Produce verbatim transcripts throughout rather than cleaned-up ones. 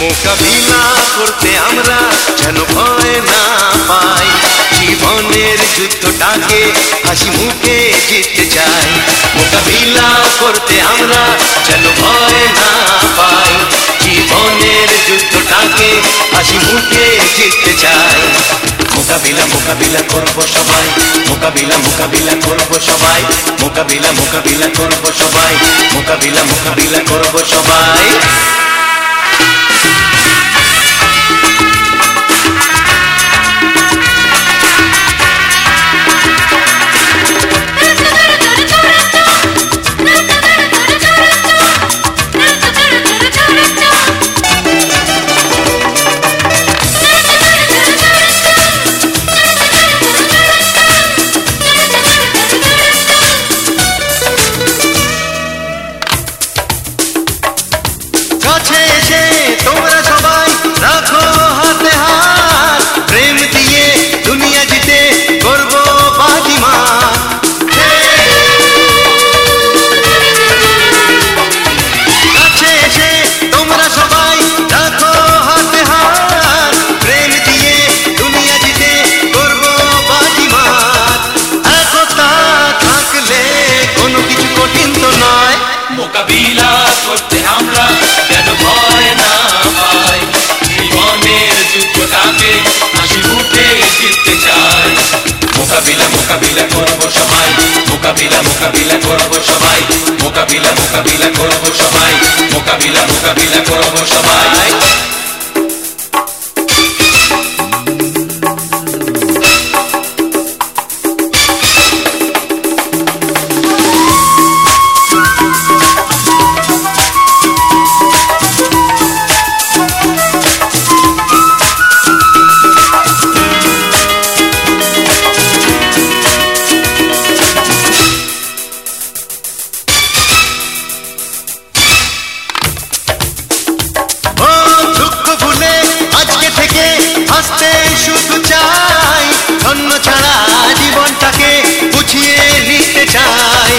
মোকাবিলা করতে আমরা যেন ভয় না পাই, জীবনের যুদ্ধটাকে হাসি মুখে জিততে চাই। মোকাবিলা করতে আমরা যেন ভয় না পাই, জীবনের যুদ্ধটাকে হাসি মুখে জিততে চাই। মোকাবিলা মোকাবিলা করব সবাই, মোকাবিলা মোকাবিলা করব সবাই, মোকাবিলা মোকাবিলা করব সবাই, মোকাবিলা মোকাবিলা করব সবাই। কাছে এসে তোমরা সবাই রাখো হাতে হাত, প্রেম দিয়ে দুনিয়া জিতে করবো বাজিমাত। কাছে এসে তোমরা সবাই রাখো হাতে হাত, প্রেম দিয়ে দুনিয়া জিতে করবো বাজিমাত। একতা থাকলে কোনো কিছু কঠিন তো নয়, মোকাবিলা করতে আমরা যেন ভয় না পাই, জীবনের যুদ্ধটাকে হাসি মুখে জিততে চাই। মোকাবিলা মোকাবিলা করব সবাই, মোকাবিলা মোকাবিলা করব সবাই, মোকাবিলা মোকাবিলা করব সবাই, মোকাবিলা মোকাবিলা করব সবাই। হাসতে শুধু চাই, ধন্য ছাড়া জীবনটাকে বুঝিয়ে নিতে চাই।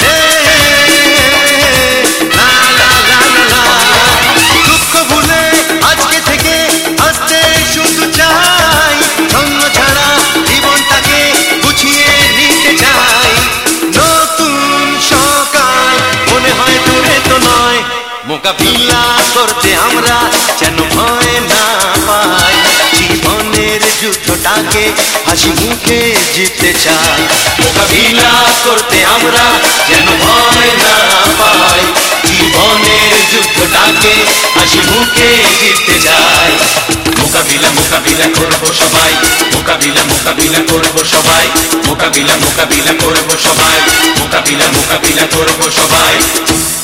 দুঃখ ভুলে আজকে থেকে হাসতে শুধু চাই, ধন্য ছাড়া জীবনটাকে বুঝিয়ে নিতে চাই। নতুন সকাল মনে হয় দূরে তো নয়, মোকাবিলা করতে আমরা যেন ভয় না পাই, জীবনের যুদ্ধটাকে হাসি মুখে জিততে চাই। মোকাবিলা করতে আমরা যেন ভয় না পাই, জীবনের যুদ্ধটাকে হাসি মুখে জিততে চাই। মোকাবিলা মোকাবিলা করব সবাই, মোকাবিলা মোকাবিলা করব সবাই, মোকাবিলা মোকাবিলা করব সবাই, মোকাবিলা মোকাবিলা করব সবাই।